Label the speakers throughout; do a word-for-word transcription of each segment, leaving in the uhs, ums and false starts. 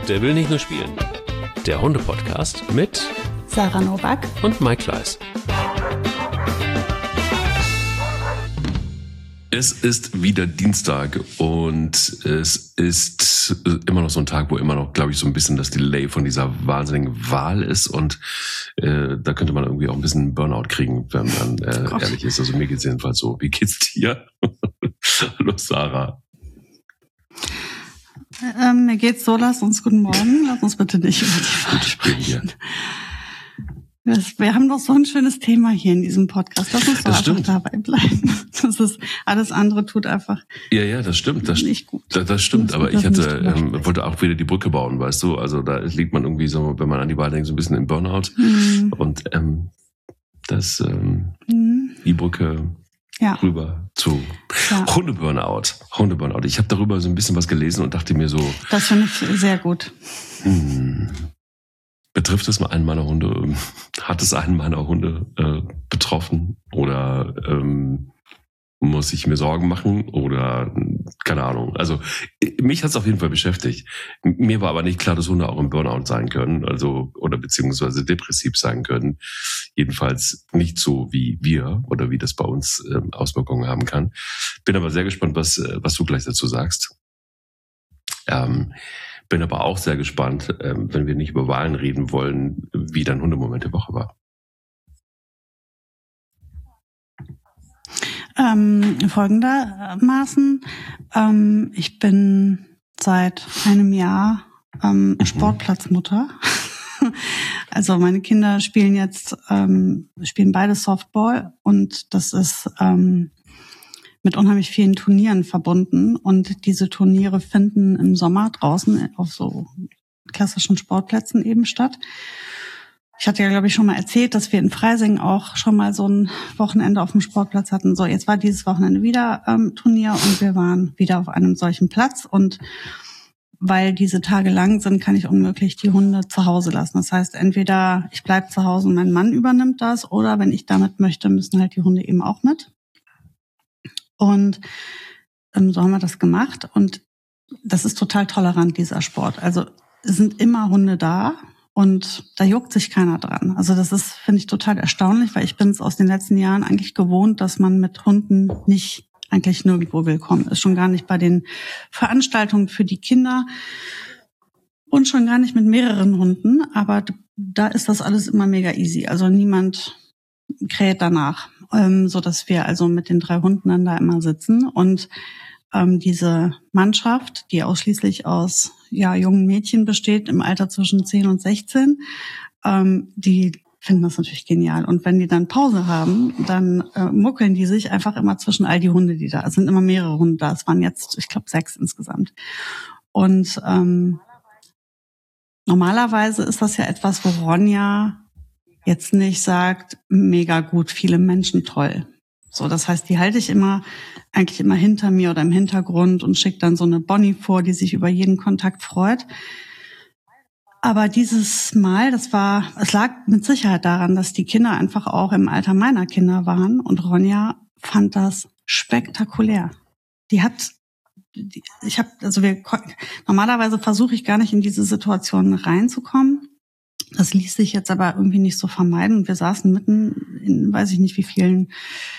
Speaker 1: Der will nicht nur spielen. Der Hunde-Podcast mit
Speaker 2: Sarah Novak
Speaker 1: und Mike Kleiss. Es ist wieder Dienstag und es ist immer noch so ein Tag, wo immer noch, glaube ich, so ein bisschen das Delay von dieser wahnsinnigen Wahl ist und äh, da könnte man irgendwie auch ein bisschen Burnout kriegen, wenn man äh, ehrlich ist. Also mir geht's jedenfalls so. Wie geht's dir? Hallo Sarah.
Speaker 2: Ähm, mir geht's so, lass uns guten Morgen, lass uns bitte nicht über die Wahl sprechen. Das, wir haben doch so ein schönes Thema hier in diesem Podcast. Lass uns doch einfach stimmt. dabei bleiben. Das ist, alles andere tut einfach
Speaker 1: ja, ja, das stimmt. Das,
Speaker 2: nicht gut.
Speaker 1: Das, das stimmt, aber ich hatte, ähm, wollte auch wieder die Brücke bauen, weißt du? Also da liegt man irgendwie so, wenn man an die Wahl denkt, so ein bisschen im Burnout. Mhm. Und ähm, das, ähm, mhm. die Brücke ja. rüber zu ja. Hunde-Burnout. Hunde-Burnout. Ich habe darüber so ein bisschen was gelesen und dachte mir so...
Speaker 2: Das finde ich sehr gut.
Speaker 1: Hm, betrifft es mal einen meiner Hunde? Hat es einen meiner Hunde äh, betroffen? Oder ähm, muss ich mir Sorgen machen? Oder keine Ahnung. Also mich hat es auf jeden Fall beschäftigt. Mir war aber nicht klar, dass Hunde auch im Burnout sein können. Also oder beziehungsweise depressiv sein können. Jedenfalls nicht so wie wir oder wie das bei uns äh, Auswirkungen haben kann. Bin aber sehr gespannt, was, was du gleich dazu sagst. Ähm, bin aber auch sehr gespannt, ähm, wenn wir nicht über Wahlen reden wollen, wie dein Hundemoment der Woche war.
Speaker 2: Ähm, folgendermaßen, ähm, ich bin seit einem Jahr ähm, mhm. Sportplatzmutter. Also meine Kinder spielen jetzt, ähm, spielen beide Softball und das ist ähm, mit unheimlich vielen Turnieren verbunden und diese Turniere finden im Sommer draußen auf so klassischen Sportplätzen eben statt. Ich hatte ja, glaube ich, schon mal erzählt, dass wir in Freising auch schon mal so ein Wochenende auf dem Sportplatz hatten. So, jetzt war dieses Wochenende wieder ähm, Turnier und wir waren wieder auf einem solchen Platz und weil diese Tage lang sind, kann ich unmöglich die Hunde zu Hause lassen. Das heißt, entweder ich bleibe zu Hause und mein Mann übernimmt das oder wenn ich damit möchte, müssen halt die Hunde eben auch mit. Und ähm, so haben wir das gemacht und das ist total tolerant, dieser Sport. Also es sind immer Hunde da und da juckt sich keiner dran. Also das ist, finde ich, total erstaunlich, weil ich bin es aus den letzten Jahren eigentlich gewohnt, dass man mit Hunden nicht eigentlich nirgendwo willkommen ist. Schon gar nicht bei den Veranstaltungen für die Kinder und schon gar nicht mit mehreren Hunden. Aber da ist das alles immer mega easy. Also niemand kräht danach, ähm, so dass wir also mit den drei Hunden dann da immer sitzen. Und ähm, diese Mannschaft, die ausschließlich aus ja jungen Mädchen besteht, im Alter zwischen zehn und sechzehn, ähm, die finden das natürlich genial. Und wenn die dann Pause haben, dann äh, muckeln die sich einfach immer zwischen all die Hunde, die da sind. Es sind immer mehrere Hunde da. Es waren jetzt, ich glaube, sechs insgesamt. Und ähm, normalerweise ist das ja etwas, wo Ronja jetzt nicht sagt, mega gut, viele Menschen, toll. So, das heißt, die halte ich immer, eigentlich immer hinter mir oder im Hintergrund und schicke dann so eine Bonnie vor, die sich über jeden Kontakt freut. Aber dieses Mal, das war, es lag mit Sicherheit daran, dass die Kinder einfach auch im Alter meiner Kinder waren und Ronja fand das spektakulär. Die hat, die, ich habe, also wir, normalerweise versuche ich gar nicht in diese Situation reinzukommen. Das ließ sich jetzt aber irgendwie nicht so vermeiden und wir saßen mitten in, weiß ich nicht wie vielen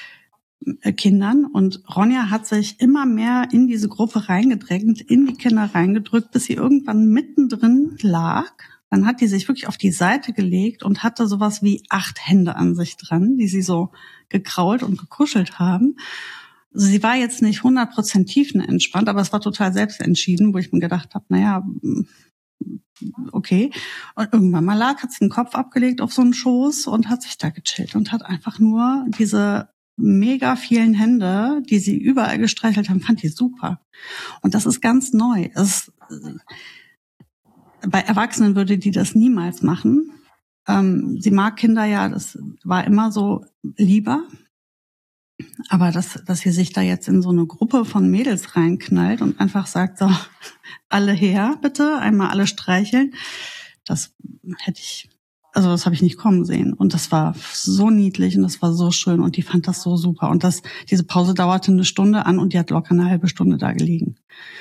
Speaker 2: Kindern und Ronja hat sich immer mehr in diese Gruppe reingedrängt, in die Kinder reingedrückt, bis sie irgendwann mittendrin lag. Dann hat die sich wirklich auf die Seite gelegt und hatte sowas wie acht Hände an sich dran, die sie so gekrault und gekuschelt haben. Also sie war jetzt nicht hundert Prozent tiefenentspannt, aber es war total selbstentschieden, wo ich mir gedacht habe, naja, okay. Und irgendwann mal lag, hat sie den Kopf abgelegt auf so einen Schoß und hat sich da gechillt und hat einfach nur diese mega vielen Hände, die sie überall gestreichelt haben, fand die super. Und das ist ganz neu. Es, bei Erwachsenen würde die das niemals machen. Ähm, sie mag Kinder ja, das war immer so lieber. Aber dass, dass sie sich da jetzt in so eine Gruppe von Mädels reinknallt und einfach sagt, so, alle her, bitte, einmal alle streicheln, das hätte ich, also das habe ich nicht kommen sehen. Und das war so niedlich und das war so schön und die fand das so super. Und das, diese Pause dauerte eine Stunde an und die hat locker eine halbe Stunde da gelegen.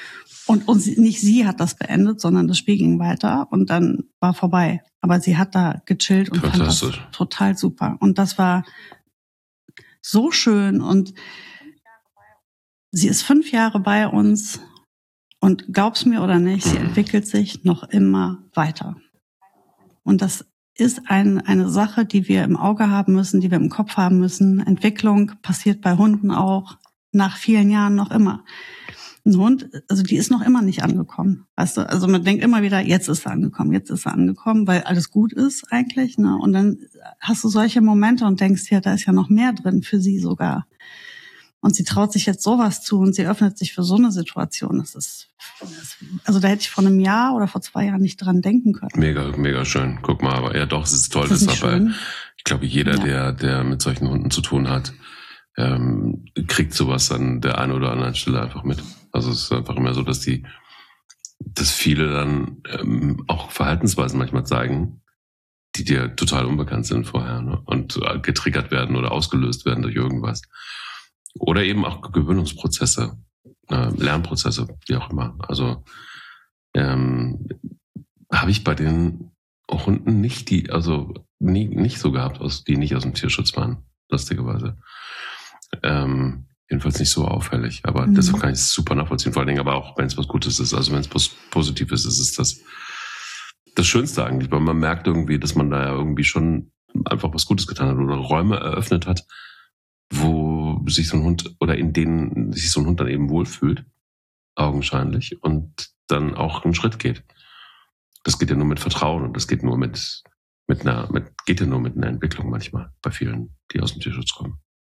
Speaker 2: Und, und sie, nicht sie hat das beendet, sondern das Spiel ging weiter und dann war vorbei. Aber sie hat da gechillt und fand das total super. Und das war so schön. Und sie ist fünf Jahre bei uns und glaub's mir oder nicht, sie entwickelt sich noch immer weiter. Und das ist ein, eine Sache, die wir im Auge haben müssen, die wir im Kopf haben müssen. Entwicklung passiert bei Hunden auch nach vielen Jahren noch immer. Ein Hund, also die ist noch immer nicht angekommen. Weißt du, also man denkt immer wieder, jetzt ist er angekommen, jetzt ist er angekommen, weil alles gut ist eigentlich, ne? Und dann hast du solche Momente und denkst, ja, da ist ja noch mehr drin für sie sogar. Und sie traut sich jetzt sowas zu und sie öffnet sich für so eine Situation. Das ist, das, also da hätte ich vor einem Jahr oder vor zwei Jahren nicht dran denken können.
Speaker 1: Mega, mega schön. Guck mal, aber ja doch, es ist toll, das ist aber, ich glaube, jeder, ja. der, der mit solchen Hunden zu tun hat, ähm, kriegt sowas an der einen oder anderen Stelle einfach mit. Also es ist einfach immer so, dass die, dass viele dann ähm, auch Verhaltensweisen manchmal zeigen, die dir total unbekannt sind vorher, ne? Und äh, getriggert werden oder ausgelöst werden durch irgendwas. Oder eben auch Gewöhnungsprozesse, äh, Lernprozesse, wie auch immer. Also ähm, habe ich bei den Hunden nicht die, also nie, nicht so gehabt, aus, die nicht aus dem Tierschutz waren, lustigerweise. Ähm, jedenfalls nicht so auffällig, aber mhm. deshalb kann ich es super nachvollziehen, vor allen Dingen aber auch, wenn es was Gutes ist, also wenn es pos- positiv ist, ist es das, das Schönste eigentlich, weil man merkt irgendwie, dass man da ja irgendwie schon einfach was Gutes getan hat oder Räume eröffnet hat, wo sich so ein Hund oder in denen sich so ein Hund dann eben wohlfühlt, augenscheinlich, und dann auch einen Schritt geht. Das geht ja nur mit Vertrauen und das geht nur mit, mit einer, mit, geht ja nur mit einer Entwicklung manchmal bei vielen, die aus dem Tierschutz kommen.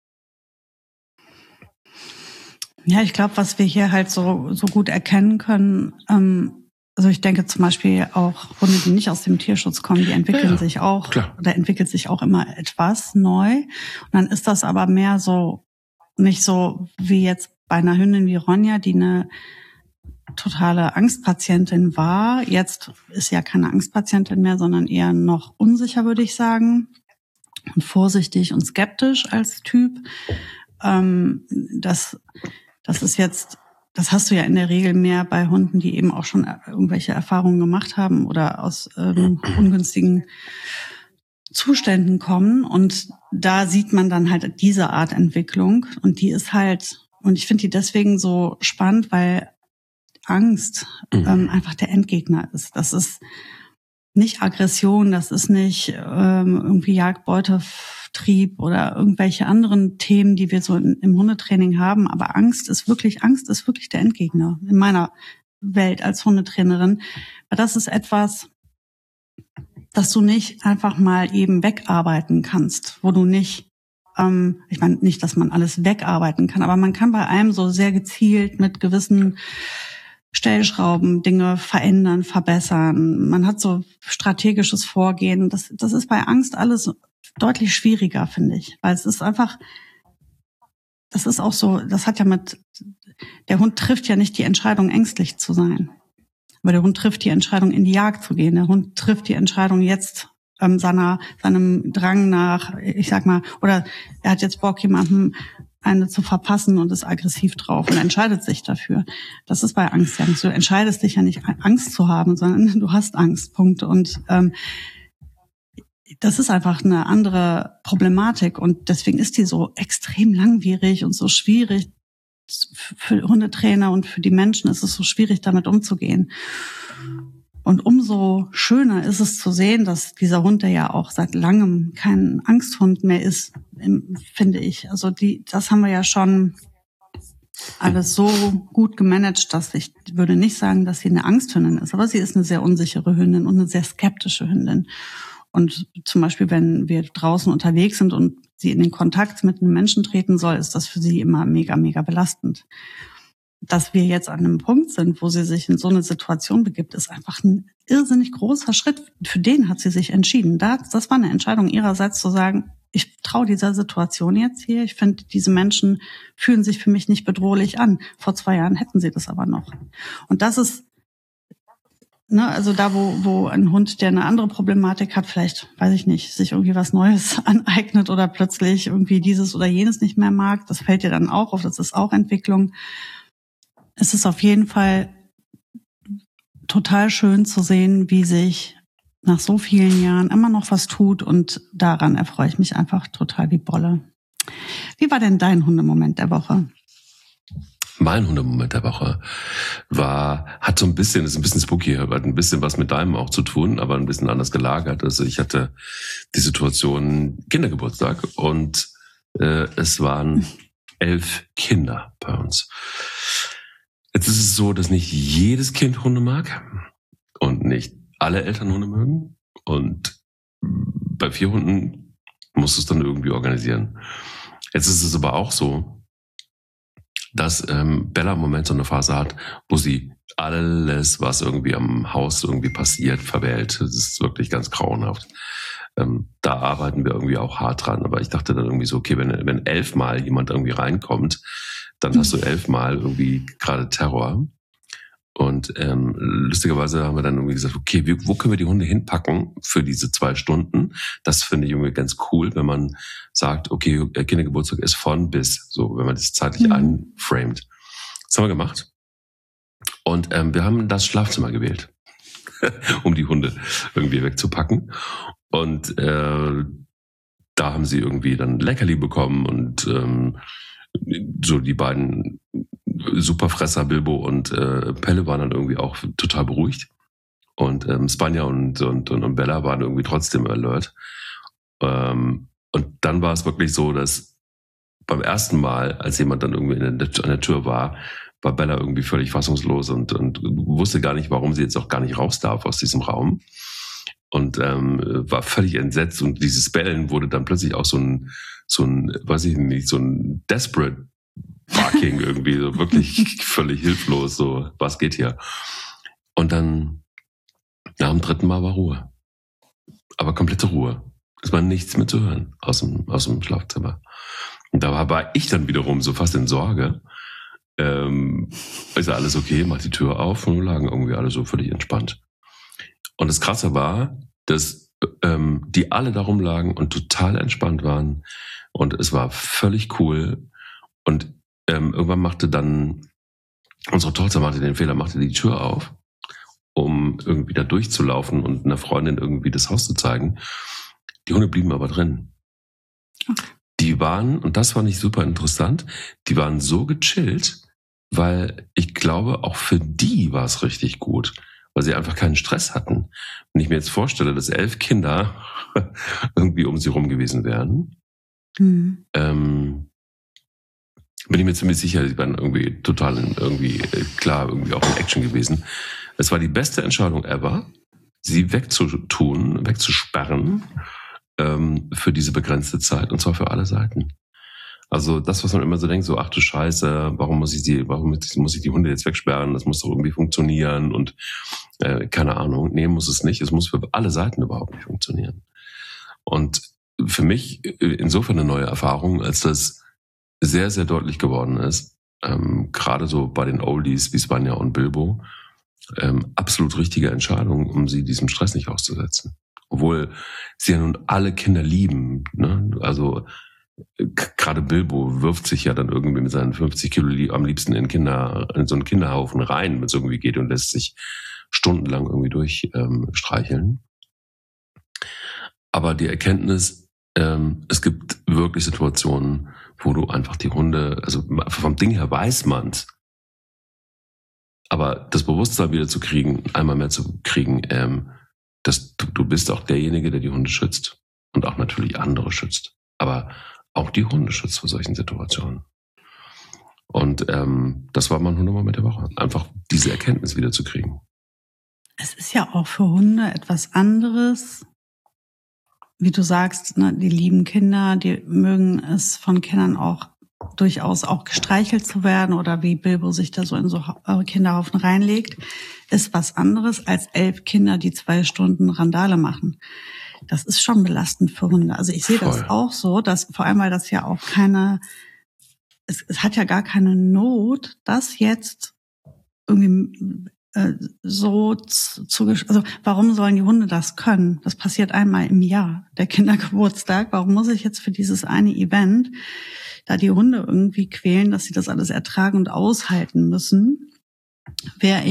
Speaker 2: Ja, ich glaube, was wir hier halt so, so gut erkennen können, ähm, also ich denke zum Beispiel auch Hunde, die nicht aus dem Tierschutz kommen, die entwickeln ja, ja, sich auch, klar. oder entwickelt sich auch immer etwas neu. Und dann ist das aber mehr so, nicht so wie jetzt bei einer Hündin wie Ronja, die eine totale Angstpatientin war. Jetzt ist ja keine Angstpatientin mehr, sondern eher noch unsicher, würde ich sagen. Und vorsichtig und skeptisch als Typ. Ähm, das, das ist jetzt, das hast du ja in der Regel mehr bei Hunden, die eben auch schon irgendwelche Erfahrungen gemacht haben oder aus ähm, ungünstigen Zuständen kommen. Und da sieht man dann halt diese Art Entwicklung. Und die ist halt, und ich finde die deswegen so spannend, weil Angst ähm, einfach der Endgegner ist. Das ist nicht Aggression, das ist nicht ähm, irgendwie Jagdbeutetrieb oder irgendwelche anderen Themen, die wir so in, im Hundetraining haben. Aber Angst ist wirklich, Angst ist wirklich der Endgegner in meiner Welt als Hundetrainerin. Weil das ist etwas, dass du nicht einfach mal eben wegarbeiten kannst, wo du nicht, ähm, ich meine nicht, dass man alles wegarbeiten kann, aber man kann bei einem so sehr gezielt mit gewissen Stellschrauben Dinge verändern, verbessern. Man hat so strategisches Vorgehen. Das, das ist bei Angst alles deutlich schwieriger, finde ich, weil es ist einfach, das ist auch so, das hat ja mit, der Hund trifft ja nicht die Entscheidung, ängstlich zu sein. Aber der Hund trifft die Entscheidung, in die Jagd zu gehen. Der Hund trifft die Entscheidung jetzt ähm, seiner, seinem Drang nach, ich sag mal, oder er hat jetzt Bock, jemandem eine zu verpassen und ist aggressiv drauf und entscheidet sich dafür. Das ist bei Angst ja nicht so. Du entscheidest dich ja nicht, Angst zu haben, sondern du hast Angst, Punkt. Und ähm, das ist einfach eine andere Problematik und deswegen ist die so extrem langwierig und so schwierig. Für Hundetrainer und für die Menschen ist es so schwierig, damit umzugehen. Und umso schöner ist es zu sehen, dass dieser Hund, der ja auch seit langem kein Angsthund mehr ist, finde ich. Also die, das haben wir ja schon alles so gut gemanagt, dass ich würde nicht sagen, dass sie eine Angsthündin ist, aber sie ist eine sehr unsichere Hündin und eine sehr skeptische Hündin. Und zum Beispiel, wenn wir draußen unterwegs sind und sie in den Kontakt mit einem Menschen treten soll, ist das für sie immer mega, mega belastend. Dass wir jetzt an einem Punkt sind, wo sie sich in so eine Situation begibt, ist einfach ein irrsinnig großer Schritt. Für den hat sie sich entschieden. Das, das war eine Entscheidung ihrerseits zu sagen, ich traue dieser Situation jetzt hier. Ich finde, diese Menschen fühlen sich für mich nicht bedrohlich an. Vor zwei Jahren hätten sie das aber noch. Und das ist, ne, also da, wo, wo ein Hund, der eine andere Problematik hat, vielleicht, weiß ich nicht, sich irgendwie was Neues aneignet oder plötzlich irgendwie dieses oder jenes nicht mehr mag, das fällt dir dann auch auf, das ist auch Entwicklung. Es ist auf jeden Fall total schön zu sehen, wie sich nach so vielen Jahren immer noch was tut und daran erfreue ich mich einfach total wie Bolle. Wie war denn dein Hundemoment der Woche?
Speaker 1: Mein Hundemoment der Woche war, hat so ein bisschen, ist ein bisschen spooky, hat ein bisschen was mit deinem auch zu tun, aber ein bisschen anders gelagert. Also ich hatte die Situation Kindergeburtstag und äh, es waren elf Kinder bei uns. Jetzt ist es so, dass nicht jedes Kind Hunde mag und nicht alle Eltern Hunde mögen. Und bei vier Hunden musst du es dann irgendwie organisieren. Jetzt ist es aber auch so, dass ähm, Bella im Moment so eine Phase hat, wo sie alles, was irgendwie am Haus irgendwie passiert, verwählt. Das ist wirklich ganz grauenhaft. Ähm, da arbeiten wir irgendwie auch hart dran. Aber ich dachte dann irgendwie so, okay, wenn, wenn elfmal jemand irgendwie reinkommt, dann hast du elfmal irgendwie gerade Terror. Und ähm, lustigerweise haben wir dann irgendwie gesagt, okay, wie, wo können wir die Hunde hinpacken für diese zwei Stunden? Das finde ich irgendwie ganz cool, wenn man sagt, okay, Kindergeburtstag ist von bis, so, wenn man das zeitlich mhm. einframet. Das haben wir gemacht. Und ähm, wir haben das Schlafzimmer gewählt, um die Hunde irgendwie wegzupacken. Und äh, da haben sie irgendwie dann Leckerli bekommen und ähm, so die beiden Superfresser, Bilbo und äh, Pelle, waren dann irgendwie auch total beruhigt. Und ähm, Spanja und, und, und Bella waren irgendwie trotzdem alert. Ähm, und dann war es wirklich so, dass beim ersten Mal, als jemand dann irgendwie in der, an der Tür war, war Bella irgendwie völlig fassungslos und, und wusste gar nicht, warum sie jetzt auch gar nicht raus darf aus diesem Raum. Und ähm, war völlig entsetzt. Und dieses Bellen wurde dann plötzlich auch so ein, so ein, weiß ich nicht, so ein desperate Barking irgendwie, so wirklich völlig hilflos, so, was geht hier? Und dann, nach dem dritten Mal war Ruhe. Aber komplette Ruhe. Es war nichts mehr zu hören aus dem, aus dem Schlafzimmer. Und da war, war ich dann wiederum so fast in Sorge. Ähm, ist ja alles okay, mach die Tür auf und wir lagen irgendwie alle so völlig entspannt. Und das Krasse war, dass ähm, die alle da rumlagen und total entspannt waren. Und es war völlig cool. Und ähm, irgendwann machte dann unsere Tochter machte den Fehler, machte die Tür auf, um irgendwie da durchzulaufen und einer Freundin irgendwie das Haus zu zeigen. Die Hunde blieben aber drin. Okay. Die waren, und das fand ich super interessant, die waren so gechillt, weil ich glaube, auch für die war es richtig gut, weil sie einfach keinen Stress hatten. Wenn ich mir jetzt vorstelle, dass elf Kinder irgendwie um sie rum gewesen wären, mhm. ähm, bin ich mir ziemlich sicher, sie waren irgendwie total in, irgendwie klar, irgendwie auch in Action gewesen. Es war die beste Entscheidung ever, sie wegzutun, wegzusperren ähm, für diese begrenzte Zeit, und zwar für alle Seiten. Also das, was man immer so denkt, so ach du Scheiße, warum muss ich die, warum muss ich die Hunde jetzt wegsperren? Das muss doch irgendwie funktionieren und äh, keine Ahnung. Nee, muss es nicht. Es muss für alle Seiten überhaupt nicht funktionieren. Und für mich insofern eine neue Erfahrung, als das sehr, sehr deutlich geworden ist, ähm, gerade so bei den Oldies wie Spanja und Bilbo, ähm, absolut richtige Entscheidung, um sie diesem Stress nicht auszusetzen. Obwohl sie ja nun alle Kinder lieben, ne? Also gerade Bilbo wirft sich ja dann irgendwie mit seinen fünfzig Kilo am liebsten in Kinder, in so einen Kinderhaufen rein, wenn es irgendwie geht, und lässt sich stundenlang irgendwie durchstreicheln. Ähm, Aber die Erkenntnis, ähm, es gibt wirklich Situationen, wo du einfach die Hunde, also vom Ding her weiß man's, aber das Bewusstsein wieder zu kriegen, einmal mehr zu kriegen, ähm, dass du, du bist auch derjenige, der die Hunde schützt und auch natürlich andere schützt, aber auch die Hunde schützt vor solchen Situationen. Und ähm, das war mein Hundemoment der Woche, einfach diese Erkenntnis wieder zu kriegen.
Speaker 2: Es ist ja auch für Hunde etwas anderes, wie du sagst, ne, die lieben Kinder, die mögen es von Kindern auch durchaus auch gestreichelt zu werden, oder wie Bilbo sich da so in so Kinderhaufen reinlegt, ist was anderes als elf Kinder, die zwei Stunden Randale machen. Das ist schon belastend für Hunde. Also ich sehe Voll. Das auch so, dass vor allem, weil das ja auch keine, es, es hat ja gar keine Not, das jetzt irgendwie äh, so zu, zu, also warum sollen die Hunde das können? Das passiert einmal im Jahr, der Kindergeburtstag. Warum muss ich jetzt für dieses eine Event da die Hunde irgendwie quälen, dass sie das alles ertragen und aushalten müssen? Wäre ich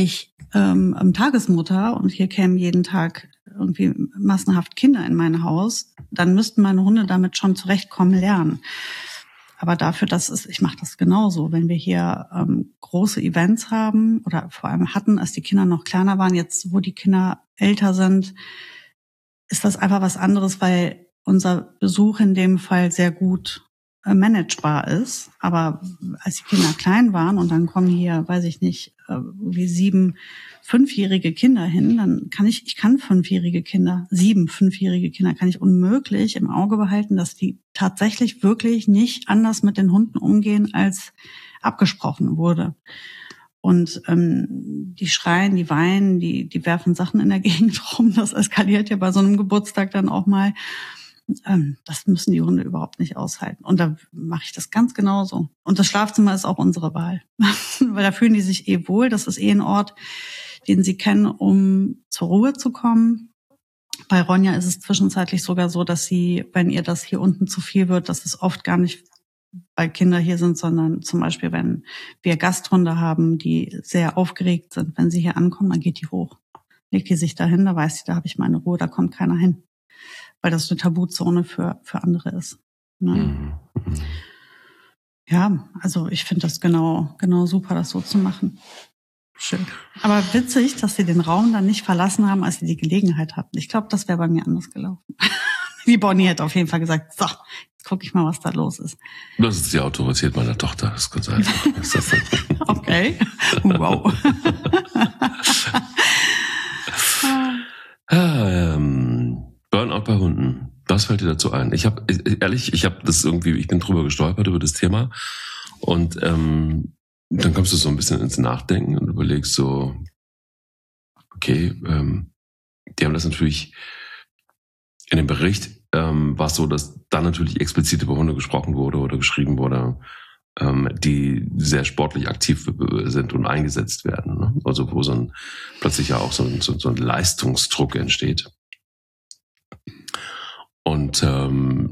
Speaker 2: ähm, Tagesmutter und hier kämen jeden Tag irgendwie massenhaft Kinder in mein Haus, dann müssten meine Hunde damit schon zurechtkommen lernen. Aber dafür, dass es, ich mache das genauso, wenn wir hier ähm, große Events haben oder vor allem hatten, als die Kinder noch kleiner waren, jetzt wo die Kinder älter sind, ist das einfach was anderes, weil unser Besuch in dem Fall sehr gut äh, managebar ist. Aber als die Kinder klein waren und dann kommen hier, weiß ich nicht, äh, wie sieben fünfjährige Kinder hin, dann kann ich, ich kann fünfjährige Kinder, sieben fünfjährige Kinder, kann ich unmöglich im Auge behalten, dass die tatsächlich wirklich nicht anders mit den Hunden umgehen, als abgesprochen wurde. Und ähm, die schreien, die weinen, die die werfen Sachen in der Gegend rum. Das eskaliert ja bei so einem Geburtstag dann auch mal. Ähm, das müssen die Hunde überhaupt nicht aushalten. Und da mache ich das ganz genauso. Und das Schlafzimmer ist auch unsere Wahl. Weil da fühlen die sich eh wohl. Das ist eh ein Ort, den sie kennen, um zur Ruhe zu kommen. Bei Ronja ist es zwischenzeitlich sogar so, dass sie, wenn ihr das hier unten zu viel wird, dass es oft gar nicht weil Kinder hier sind, sondern zum Beispiel, wenn wir Gasthunde haben, die sehr aufgeregt sind, wenn sie hier ankommen, dann geht die hoch. Legt die sich dahin, da weiß sie, da habe ich meine Ruhe, da kommt keiner hin. Weil das eine Tabuzone für für andere ist. Ne? Mhm. Ja, also ich finde das genau genau super, das so zu machen. Schön. Aber witzig, dass sie den Raum dann nicht verlassen haben, als sie die Gelegenheit hatten. Ich glaube, das wäre bei mir anders gelaufen. Die Bonnie hätte auf jeden Fall gesagt, so, jetzt gucke ich mal, was da los ist.
Speaker 1: Das ist die Autorität meiner Tochter, das ist ganz einfach.
Speaker 2: Okay, wow.
Speaker 1: ah, ähm, Burnout bei Hunden, was fällt dir dazu ein? Ich habe, ehrlich, ich habe das irgendwie, ich bin drüber gestolpert über das Thema und ähm, dann kommst du so ein bisschen ins Nachdenken und überlegst so, okay, ähm, die haben das natürlich in dem Bericht ähm, war es so, dass dann natürlich explizit über Hunde gesprochen wurde oder geschrieben wurde, ähm, die sehr sportlich aktiv sind und eingesetzt werden. Ne? Also wo so ein plötzlich ja auch so ein, so, so ein Leistungsdruck entsteht. Und ähm,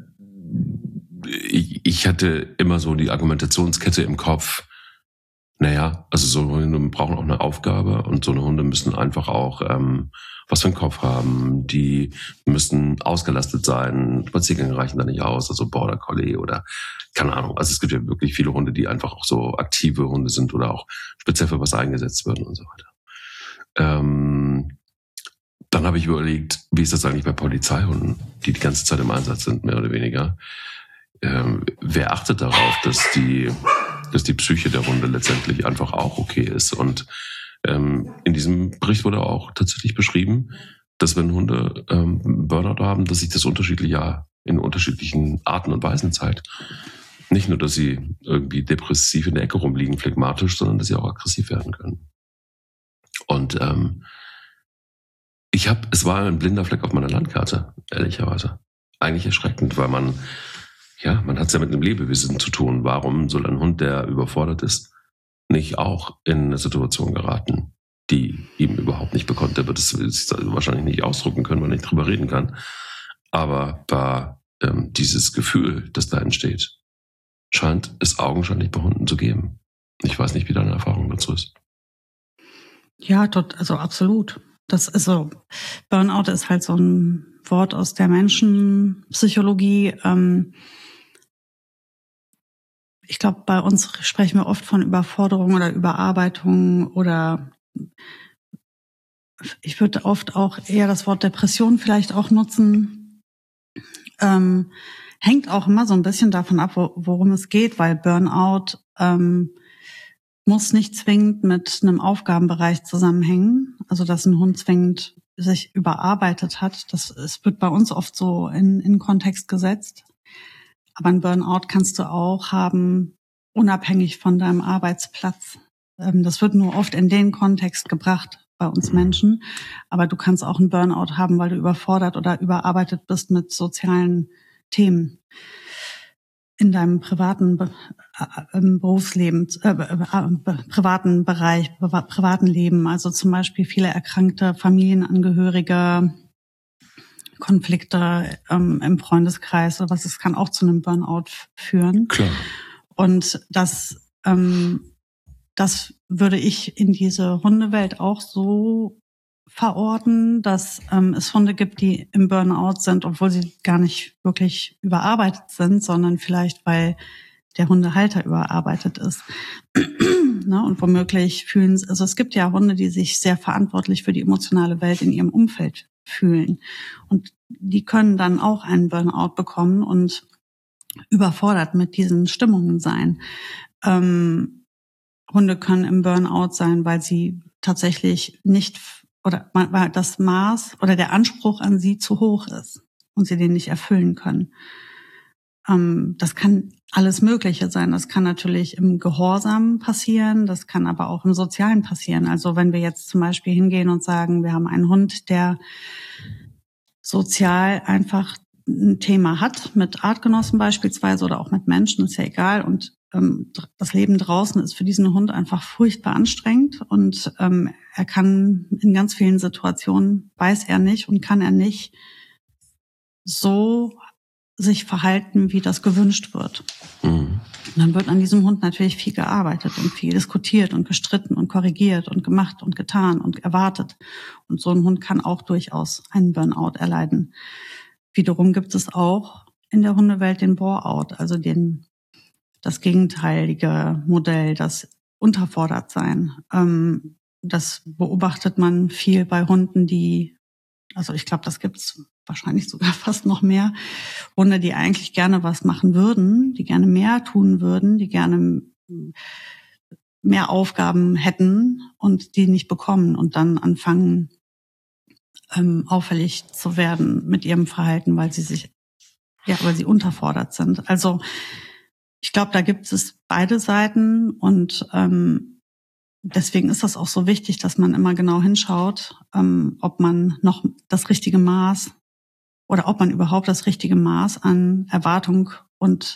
Speaker 1: ich, ich hatte immer so die Argumentationskette im Kopf, naja, also so Hunde brauchen auch eine Aufgabe und so eine Hunde müssen einfach auch ähm, was für einen Kopf haben. Die müssen ausgelastet sein. Spaziergänge reichen da nicht aus, also Border Collie oder keine Ahnung. Also es gibt ja wirklich viele Hunde, die einfach auch so aktive Hunde sind oder auch speziell für was eingesetzt werden und so weiter. Ähm, dann habe ich überlegt, wie ist das eigentlich bei Polizeihunden, die die ganze Zeit im Einsatz sind, mehr oder weniger. Ähm, wer achtet darauf, dass die dass die Psyche der Hunde letztendlich einfach auch okay ist. Und ähm, in diesem Bericht wurde auch tatsächlich beschrieben, dass wenn Hunde ähm, Burnout haben, dass sich das unterschiedlich ja in unterschiedlichen Arten und Weisen zeigt. Nicht nur, dass sie irgendwie depressiv in der Ecke rumliegen, phlegmatisch, sondern dass sie auch aggressiv werden können. Und ähm, ich habe, es war ein blinder Fleck auf meiner Landkarte, ehrlicherweise. Eigentlich erschreckend, weil man Ja, man hat es ja mit einem Lebewesen zu tun. Warum soll ein Hund, der überfordert ist, nicht auch in eine Situation geraten, die ihm überhaupt nicht bekommt? Der wird es wahrscheinlich nicht ausdrücken können, weil er nicht drüber reden kann. Aber bei, ähm, dieses Gefühl, das da entsteht, scheint es augenscheinlich bei Hunden zu geben. Ich weiß nicht, wie deine Erfahrung dazu ist.
Speaker 2: Ja, dort, also absolut. Das ist so, Burnout ist halt so ein Wort aus der Menschenpsychologie. Ähm, Ich glaube, bei uns sprechen wir oft von Überforderung oder Überarbeitung oder ich würde oft auch eher das Wort Depression vielleicht auch nutzen. Ähm, hängt auch immer so ein bisschen davon ab, worum es geht, weil Burnout ähm, muss nicht zwingend mit einem Aufgabenbereich zusammenhängen. Also dass ein Hund zwingend sich überarbeitet hat. Das es wird bei uns oft so in, in Kontext gesetzt. Aber ein Burnout kannst du auch haben, unabhängig von deinem Arbeitsplatz. Das wird nur oft in den Kontext gebracht bei uns Menschen. Aber du kannst auch einen Burnout haben, weil du überfordert oder überarbeitet bist mit sozialen Themen in deinem privaten äh, Berufsleben, äh, äh, privaten Bereich, privaten Leben. Also zum Beispiel viele erkrankte Familienangehörige, Konflikte ähm, im Freundeskreis oder was, es kann auch zu einem Burnout führen.
Speaker 1: Klar.
Speaker 2: Und das ähm, das würde ich in diese Hundewelt auch so verorten, dass ähm, es Hunde gibt, die im Burnout sind, obwohl sie gar nicht wirklich überarbeitet sind, sondern vielleicht, weil der Hundehalter überarbeitet ist. Ne? Und womöglich fühlen sie, also es gibt ja Hunde, die sich sehr verantwortlich für die emotionale Welt in ihrem Umfeld fühlen. Und die können dann auch einen Burnout bekommen und überfordert mit diesen Stimmungen sein. Ähm, Hunde können im Burnout sein, weil sie tatsächlich nicht oder weil das Maß oder der Anspruch an sie zu hoch ist und sie den nicht erfüllen können. Ähm, das kann alles Mögliche sein. Das kann natürlich im Gehorsam passieren, das kann aber auch im Sozialen passieren. Also wenn wir jetzt zum Beispiel hingehen und sagen, wir haben einen Hund, der sozial einfach ein Thema hat, mit Artgenossen beispielsweise oder auch mit Menschen, ist ja egal. Und ähm, das Leben draußen ist für diesen Hund einfach furchtbar anstrengend und ähm, er kann in ganz vielen Situationen, weiß er nicht und kann er nicht so sich verhalten, wie das gewünscht wird. Mhm. Und dann wird an diesem Hund natürlich viel gearbeitet und viel diskutiert und gestritten und korrigiert und gemacht und getan und erwartet. Und so ein Hund kann auch durchaus einen Burnout erleiden. Wiederum gibt es auch in der Hundewelt den Bore-out, also den, das gegenteilige Modell, das Unterfordertsein. Ähm, das beobachtet man viel bei Hunden, die, also ich glaube, das gibt's wahrscheinlich sogar fast noch mehr, Hunde, die eigentlich gerne was machen würden, die gerne mehr tun würden, die gerne mehr Aufgaben hätten und die nicht bekommen und dann anfangen, ähm, auffällig zu werden mit ihrem Verhalten, weil sie sich, ja, weil sie unterfordert sind. Also ich glaube, da gibt es beide Seiten und ähm, deswegen ist das auch so wichtig, dass man immer genau hinschaut, ähm, ob man noch das richtige Maß oder ob man überhaupt das richtige Maß an Erwartung und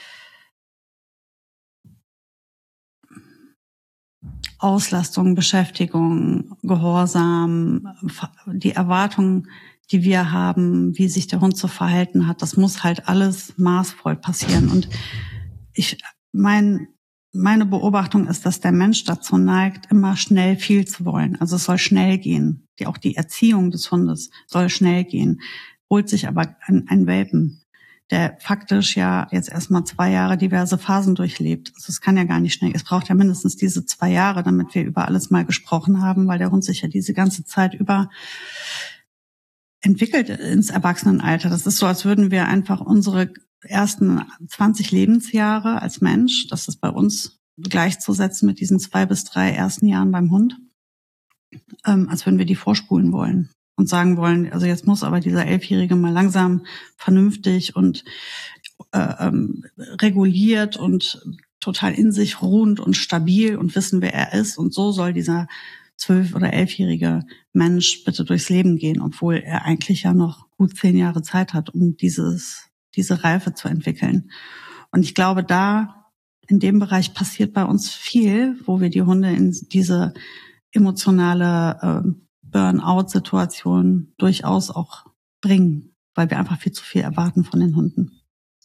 Speaker 2: Auslastung, Beschäftigung, Gehorsam, die Erwartungen, die wir haben, wie sich der Hund zu verhalten hat, das muss halt alles maßvoll passieren. Und ich, mein, meine Beobachtung ist, dass der Mensch dazu neigt, immer schnell viel zu wollen. Also es soll schnell gehen. Die, auch die Erziehung des Hundes soll schnell gehen. Holt sich aber ein, ein Welpen, der faktisch ja jetzt erstmal zwei Jahre diverse Phasen durchlebt. Also es kann ja gar nicht schnell. Es braucht ja mindestens diese zwei Jahre, damit wir über alles mal gesprochen haben, weil der Hund sich ja diese ganze Zeit über entwickelt ins Erwachsenenalter. Das ist so, als würden wir einfach unsere ersten zwanzig Lebensjahre als Mensch, das ist bei uns gleichzusetzen mit diesen zwei bis drei ersten Jahren beim Hund, ähm, als würden wir die vorspulen wollen. Und sagen wollen, also jetzt muss aber dieser Elfjährige mal langsam vernünftig und äh, ähm, reguliert und total in sich ruhend und stabil und wissen, wer er ist. Und so soll dieser zwölf- oder elfjährige Mensch bitte durchs Leben gehen, obwohl er eigentlich ja noch gut zehn Jahre Zeit hat, um dieses diese Reife zu entwickeln. Und ich glaube, da in dem Bereich passiert bei uns viel, wo wir die Hunde in diese emotionale äh, Burnout-Situation durchaus auch bringen, weil wir einfach viel zu viel erwarten von den Hunden.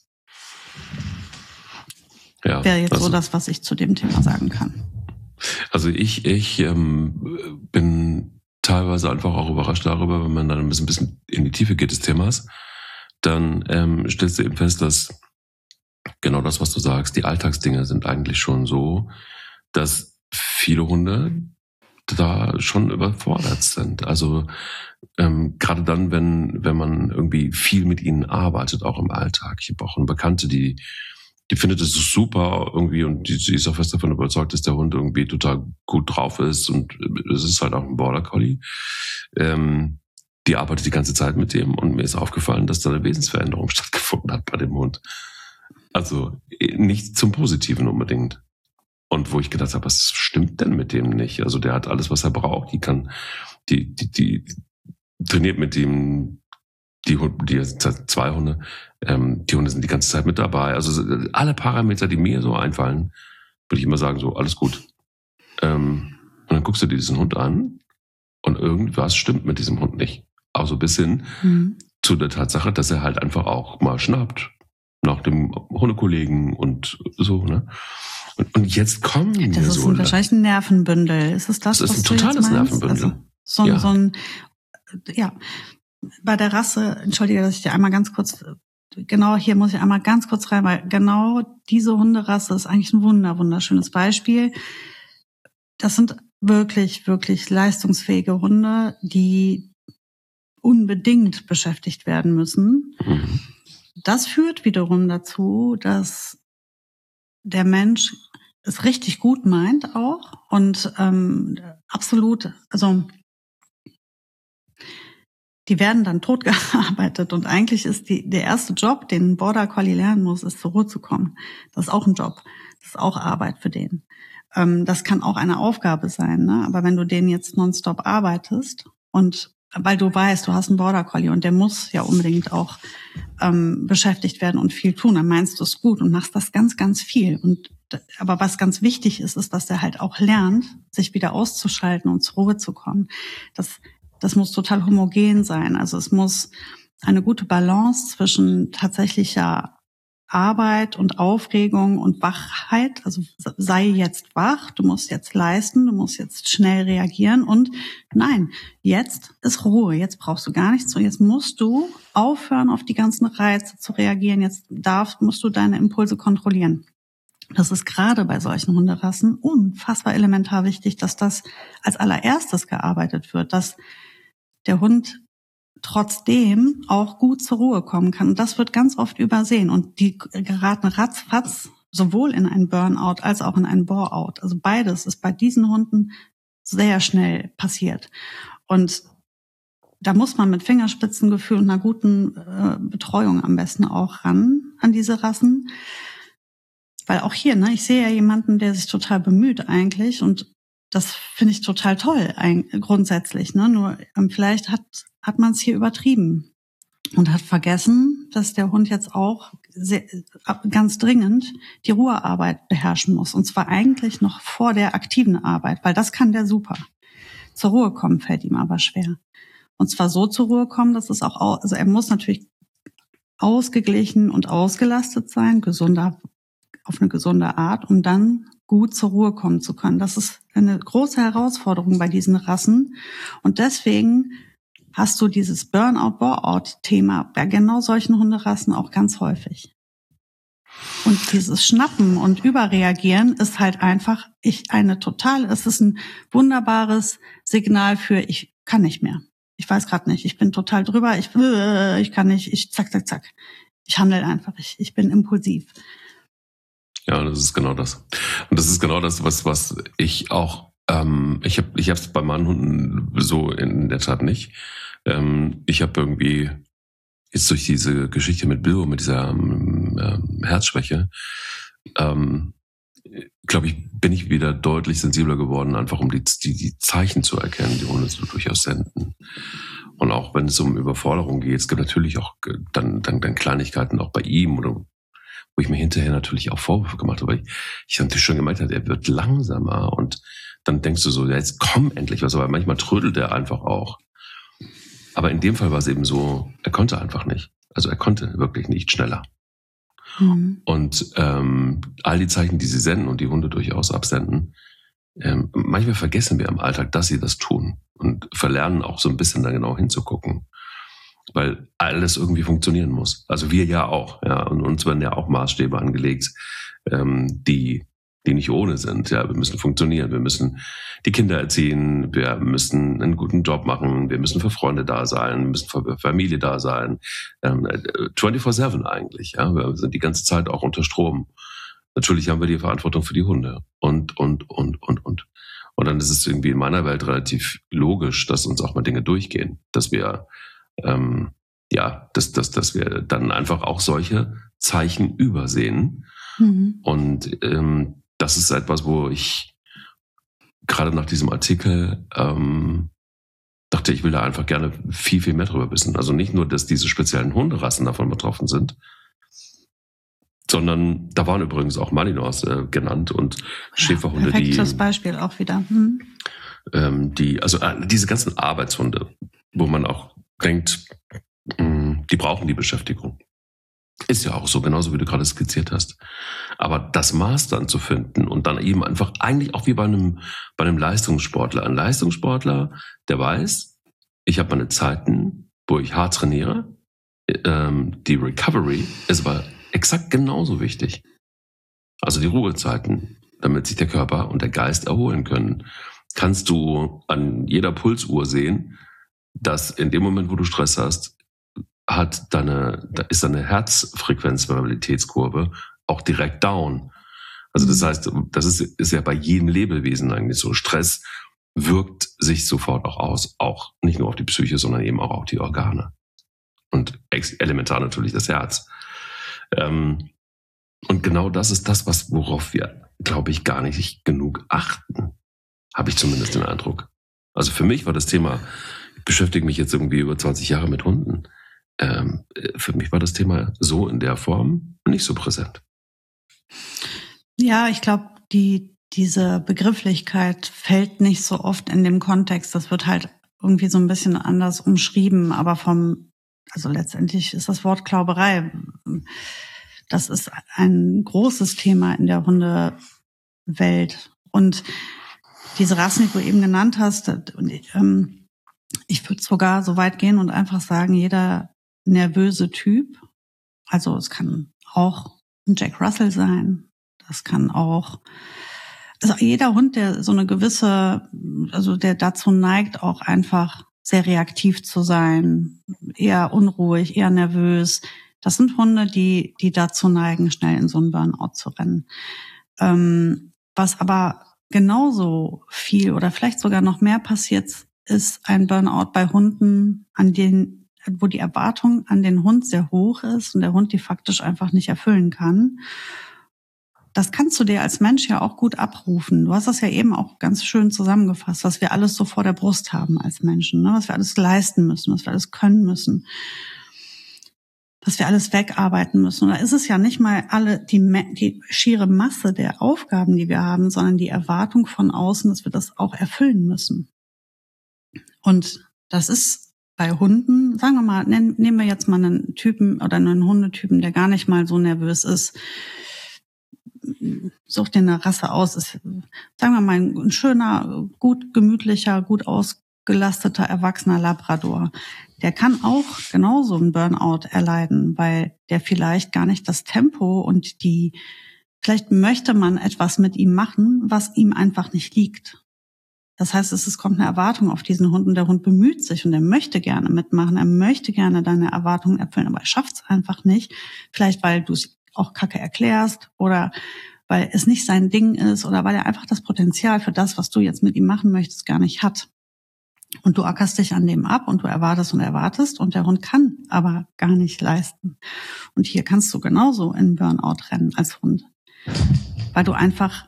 Speaker 2: Ja, wäre jetzt also, so das, was ich zu dem Thema sagen kann.
Speaker 1: Also ich, ich ähm, bin teilweise einfach auch überrascht darüber, wenn man dann ein bisschen, bisschen in die Tiefe geht des Themas, dann ähm, stellst du eben fest, dass genau das, was du sagst, die Alltagsdinge sind eigentlich schon so, dass viele Hunde da schon überfordert sind. Also ähm, gerade dann, wenn wenn man irgendwie viel mit ihnen arbeitet, auch im Alltag. Ich habe auch eine Bekannte, die die findet es super irgendwie und die, die ist auch fest davon überzeugt, dass der Hund irgendwie total gut drauf ist und es ist halt auch ein Border Collie. Ähm, die arbeitet die ganze Zeit mit dem und mir ist aufgefallen, dass da eine Wesensveränderung stattgefunden hat bei dem Hund. Also nicht zum Positiven unbedingt. Und wo ich gedacht habe, was stimmt denn mit dem nicht? Also der hat alles, was er braucht. Die kann, die, die, die trainiert mit dem, die Hunde, die zwei Hunde, ähm, die Hunde sind die ganze Zeit mit dabei. Also alle Parameter, die mir so einfallen, würde ich immer sagen, so alles gut. Ähm, und dann guckst du dir diesen Hund an und irgendwas stimmt mit diesem Hund nicht. Also bis hin mhm. zu der Tatsache, dass er halt einfach auch mal schnappt nach dem Hundekollegen und so, ne? Und, und jetzt kommen
Speaker 2: ja,
Speaker 1: mir
Speaker 2: das ist
Speaker 1: so...
Speaker 2: Ein, wahrscheinlich ein Nervenbündel. Ist es das,
Speaker 1: das ist
Speaker 2: was
Speaker 1: ein
Speaker 2: du
Speaker 1: totales
Speaker 2: jetzt meinst?
Speaker 1: Nervenbündel.
Speaker 2: Also, so,
Speaker 1: ja.
Speaker 2: so ein, ja, bei der Rasse, entschuldige, dass ich dir einmal ganz kurz, genau hier muss ich einmal ganz kurz rein, weil genau diese Hunderasse ist eigentlich ein wunder, wunderschönes Beispiel. Das sind wirklich, wirklich leistungsfähige Hunde, die unbedingt beschäftigt werden müssen.
Speaker 1: Mhm.
Speaker 2: Das führt wiederum dazu, dass der Mensch es richtig gut meint auch und ähm, absolut, also die werden dann totgearbeitet und eigentlich ist die, der erste Job, den ein Border Collie lernen muss, ist zur Ruhe zu kommen. Das ist auch ein Job, das ist auch Arbeit für den. Ähm, das kann auch eine Aufgabe sein, ne? Aber wenn du den jetzt nonstop arbeitest und weil du weißt, du hast einen Border Collie und der muss ja unbedingt auch ähm, beschäftigt werden und viel tun, dann meinst du es gut und machst das ganz, ganz viel. Und aber was ganz wichtig ist, ist, dass der halt auch lernt, sich wieder auszuschalten und zur Ruhe zu kommen. Das, das muss total homogen sein. Also es muss eine gute Balance zwischen tatsächlicher Arbeit und Aufregung und Wachheit, also sei jetzt wach, du musst jetzt leisten, du musst jetzt schnell reagieren und nein, jetzt ist Ruhe, jetzt brauchst du gar nichts und jetzt musst du aufhören, auf die ganzen Reize zu reagieren, jetzt darfst, musst du deine Impulse kontrollieren. Das ist gerade bei solchen Hunderassen unfassbar elementar wichtig, dass das als allererstes gearbeitet wird, dass der Hund trotzdem auch gut zur Ruhe kommen kann. Und das wird ganz oft übersehen. Und die geraten ratzfatz sowohl in einen Burnout als auch in einen Bore-out. Also beides ist bei diesen Hunden sehr schnell passiert. Und da muss man mit Fingerspitzengefühl und einer guten äh, Betreuung am besten auch ran an diese Rassen. Weil auch hier, ne, ich sehe ja jemanden, der sich total bemüht eigentlich und das finde ich total toll ein, grundsätzlich. Ne? Nur ähm, vielleicht hat hat man es hier übertrieben und hat vergessen, dass der Hund jetzt auch sehr, ganz dringend die Ruhearbeit beherrschen muss. Und zwar eigentlich noch vor der aktiven Arbeit, weil das kann der super. Zur Ruhe kommen fällt ihm aber schwer. Und zwar so zur Ruhe kommen, dass es auch, also er muss natürlich ausgeglichen und ausgelastet sein, gesunder, auf eine gesunde Art, um dann gut zur Ruhe kommen zu können. Das ist eine große Herausforderung bei diesen Rassen. Und deswegen hast du dieses Burnout-Bore-out-Thema bei genau solchen Hunderassen auch ganz häufig. Und dieses Schnappen und Überreagieren ist halt einfach ich eine total, es ist ein wunderbares Signal für ich kann nicht mehr. Ich weiß gerade nicht, ich bin total drüber, ich ich kann nicht, ich zack, zack, zack. Ich handle einfach, ich, ich bin impulsiv.
Speaker 1: Ja, das ist genau das. Und das ist genau das, was, was ich auch, ähm, ich habe ich habe es bei meinen Hunden so in der Tat nicht. Ähm, ich habe irgendwie jetzt durch diese Geschichte mit Bilbo, mit dieser ähm, Herzschwäche, ähm, glaube ich, bin ich wieder deutlich sensibler geworden, einfach um die, die, die Zeichen zu erkennen, die Hunde so durchaus senden. Und auch wenn es um Überforderung geht, es gibt natürlich auch dann, dann, dann Kleinigkeiten auch bei ihm, oder wo ich mir hinterher natürlich auch Vorwürfe gemacht habe, weil ich, ich natürlich schon gemerkt habe, er wird langsamer und dann denkst du so, ja, jetzt komm endlich was, aber manchmal trödelt er einfach auch. Aber in dem Fall war es eben so, er konnte einfach nicht. Also er konnte wirklich nicht schneller. Mhm. Und ähm, all die Zeichen, die sie senden und die Hunde durchaus absenden, ähm, manchmal vergessen wir im Alltag, dass sie das tun und verlernen auch so ein bisschen da genau hinzugucken. Weil alles irgendwie funktionieren muss. Also wir ja auch. Ja, und uns werden ja auch Maßstäbe angelegt, ähm, die die nicht ohne sind. Ja, wir müssen funktionieren, wir müssen die Kinder erziehen, wir müssen einen guten Job machen, wir müssen für Freunde da sein, wir müssen für Familie da sein. Ähm, vierundzwanzig sieben eigentlich. Ja, wir sind die ganze Zeit auch unter Strom. Natürlich haben wir die Verantwortung für die Hunde und und und und und. Und dann ist es irgendwie in meiner Welt relativ logisch, dass uns auch mal Dinge durchgehen, dass wir ähm, ja, dass dass dass wir dann einfach auch solche Zeichen übersehen. Mhm. Und ähm, das ist etwas, wo ich gerade nach diesem Artikel ähm, dachte, ich will da einfach gerne viel, viel mehr drüber wissen. Also nicht nur, dass diese speziellen Hunderassen davon betroffen sind, sondern da waren übrigens auch Malinois äh, genannt und ja, Schäferhunde,
Speaker 2: perfektes
Speaker 1: die...
Speaker 2: Perfektes Beispiel auch wieder. Hm.
Speaker 1: Ähm, die, also äh, diese ganzen Arbeitshunde, wo man auch denkt, mh, die brauchen die Beschäftigung. Ist ja auch so, genauso wie du gerade skizziert hast. Aber das Maß dann zu finden und dann eben einfach eigentlich auch wie bei einem, bei einem Leistungssportler. Ein Leistungssportler, der weiß, ich habe meine Zeiten, wo ich hart trainiere. Ähm, die Recovery ist aber exakt genauso wichtig. Also die Ruhezeiten, damit sich der Körper und der Geist erholen können. Kannst du an jeder Pulsuhr sehen, dass in dem Moment, wo du Stress hast, hat deine, da ist deine Herzfrequenzvariabilitätskurve auch direkt down. Also das heißt, das ist, ist ja bei jedem Lebewesen eigentlich so. Stress wirkt sich sofort auch aus, auch nicht nur auf die Psyche, sondern eben auch auf die Organe. Und elementar natürlich das Herz. Ähm, und genau das ist das, was, worauf wir, glaube ich, gar nicht genug achten. Habe ich zumindest den Eindruck. Also für mich war das Thema, ich beschäftige mich jetzt irgendwie über zwanzig Jahre mit Hunden. Ähm, für mich war das Thema so in der Form nicht so präsent.
Speaker 2: Ja, ich glaube, die, diese Begrifflichkeit fällt nicht so oft in dem Kontext. Das wird halt irgendwie so ein bisschen anders umschrieben, aber vom, also letztendlich ist das Wort Klauberei. Das ist ein großes Thema in der Hundewelt. Und diese Rassen, die du eben genannt hast, ähm, ich würde sogar so weit gehen und einfach sagen, jeder nervöse Typ, also es kann auch ein Jack Russell sein, das kann auch, also jeder Hund, der so eine gewisse, also der dazu neigt, auch einfach sehr reaktiv zu sein, eher unruhig, eher nervös, das sind Hunde, die die dazu neigen, schnell in so einen Burnout zu rennen. Ähm, was aber genauso viel oder vielleicht sogar noch mehr passiert, ist ein Burnout bei Hunden, an denen wo die Erwartung an den Hund sehr hoch ist und der Hund die faktisch einfach nicht erfüllen kann. Das kannst du dir als Mensch ja auch gut abrufen. Du hast das ja eben auch ganz schön zusammengefasst, was wir alles so vor der Brust haben als Menschen, ne? Was wir alles leisten müssen, was wir alles können müssen, was wir alles wegarbeiten müssen. Und da ist es ja nicht mal alle die, die schiere Masse der Aufgaben, die wir haben, sondern die Erwartung von außen, dass wir das auch erfüllen müssen. Und das ist bei Hunden, sagen wir mal, nehmen, nehmen wir jetzt mal einen Typen oder einen Hundetypen, der gar nicht mal so nervös ist. Such dir eine Rasse aus. Ist, sagen wir mal, ein schöner, gut gemütlicher, gut ausgelasteter, erwachsener Labrador. Der kann auch genauso einen Burnout erleiden, weil der vielleicht gar nicht das Tempo und die, vielleicht möchte man etwas mit ihm machen, was ihm einfach nicht liegt. Das heißt, es kommt eine Erwartung auf diesen Hund und der Hund bemüht sich und er möchte gerne mitmachen, er möchte gerne deine Erwartungen erfüllen, aber er schafft es einfach nicht. Vielleicht, weil du es auch kacke erklärst oder weil es nicht sein Ding ist oder weil er einfach das Potenzial für das, was du jetzt mit ihm machen möchtest, gar nicht hat. Und du ackerst dich an dem ab und du erwartest und erwartest und der Hund kann aber gar nicht leisten. Und hier kannst du genauso in Burnout rennen als Hund, weil du einfach